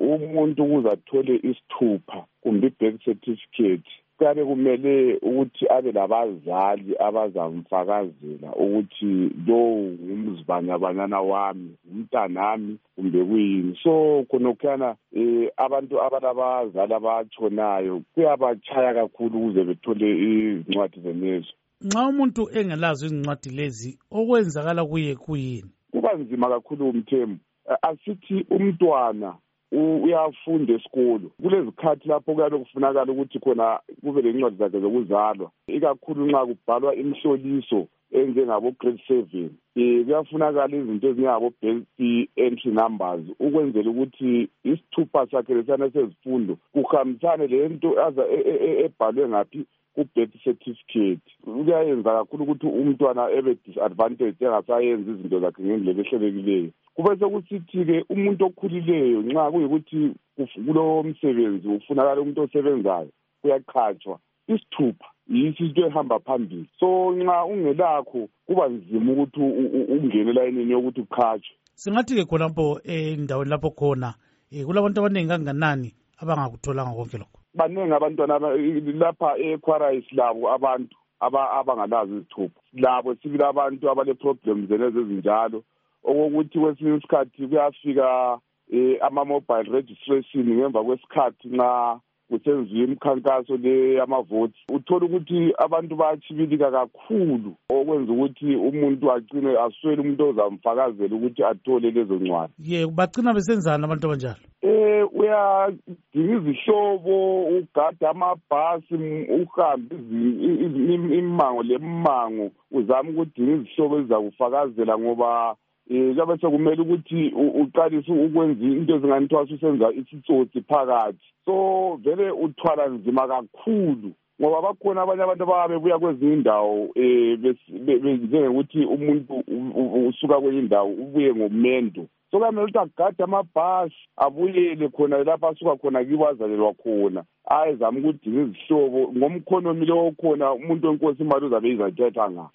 umuntu ukuze athole isithupha kumbe i-birth certificate kuyabe kumele ukuthi abe labazali abazamfakazela ukuthi lowo ngumzibanyabanyana wami, umntanami kumbe kuyini. So khonokhana abantu abalabazali abatshonayo kuyabatshaya kakhulu ukuze bethole izincwadi zenezo. Nxa umuntu engelazo izincwadi lezi okwenzakala kuye kuyini? Kuba nzima kakhulu Mthembu. Asithi umntwana uyafunda esikolo, kulezikhathi lapho kuyabe kufunakala ukuthi khona kube lencwadi zakhe zokuzalwa, ikakhulu nxa kubhalwa imihloliso enjengabo grade 7. Kuyafunakala izinto ezinjengabo birth entry numbers ukwenzela ukuthi isithupha sakhe lesana sezifundo kuhambisane lento ebhalwe ngaphi ku-birth certificate. Kuyayenza kakhulu ukuthi umntwana ebe disadvantage engasayenzi izinto zakhe ngendlela ehlelekileyo. Kube sekusithi-ke umuntu okhulileyo nxa kuyikuthi kulowo msebenzi ufunakala umuntu osebenzayo uyaqhatshwa, isithupha yiso into ehamba phambili. So nxa ungelakho kuba nzima ukuthi ungene elayinini yokuthi uqhatshwe. Singathi-ke khonapho endaweni lapho khona kulabantu abaningi kanganani abangakutholanga konke lokho? Baningi abantwana lapha eQuarries labo abantu abangalazi izithupha. Labo sibili abantu abale-problems zenezi ezinjalo, okokuthi kwesinye isikhathi kuyafika ama-mobile registration ngemva kwesikhathi nxa kusenziwa imikhankaso le yamavoti. Uthola ukuthi abantu bayatshibilika kakhulu okwenza ukuthi umuntu agcine aswele umuntu ozamfakazela ukuthi athole lezo ncwadi. Bagcina besenzani abantu abanjalo? Uyadinga izihlobo, ugada amabhasi, uhambe imango lemango uzama ukudinga izihlobo ezizakufakazela ngoba kuyabe sekumele ukuthi uqalise ukwenza into ezingani kuthiwa usenza isitsotsi phakathi. So vele uthwala nzima kakhulu ngoba bakhona abanye abantu ababebuya kwezinye indawo njengokuthi umuntu usuka kwenye indawo ubuye ngomendo. So kamele ukuthi agade amabhasi abuyele khona lapho asuka khona kibo azalelwa khona ayezama ukudinga izihlobo ngomkhonomi lowo khona umuntu wenkosi imali uzabe izathetha ngayo.